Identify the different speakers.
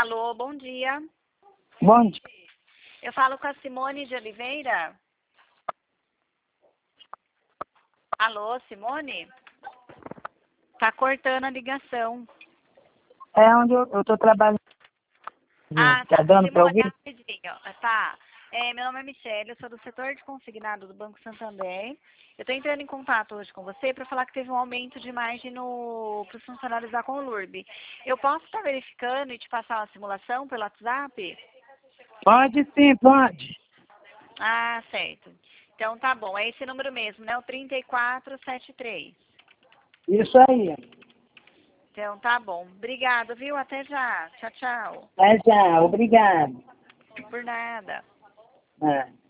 Speaker 1: Alô, bom dia.
Speaker 2: Bom dia.
Speaker 1: Eu falo com a Simone de Oliveira. Alô, Simone? Tá cortando a ligação.
Speaker 2: É onde eu tô trabalhando.
Speaker 1: Ah,
Speaker 2: Tá
Speaker 1: tá.
Speaker 2: dando pra
Speaker 1: Simone,
Speaker 2: ouvir?
Speaker 1: rapidinho. Tá. Meu nome é Michele, eu sou do setor de consignado do Banco Santander. Eu estou entrando em contato hoje com você para falar que teve um aumento de margem para os funcionários da Conlurb. Eu posso estar verificando e te passar uma simulação pelo WhatsApp?
Speaker 2: Pode sim, pode.
Speaker 1: Ah, certo. Então tá bom, é esse número mesmo, né? O 3473.
Speaker 2: Isso aí.
Speaker 1: Então tá bom. Obrigado, viu? Até já. Tchau, tchau.
Speaker 2: Tá já, obrigado.
Speaker 1: Por nada.
Speaker 2: É.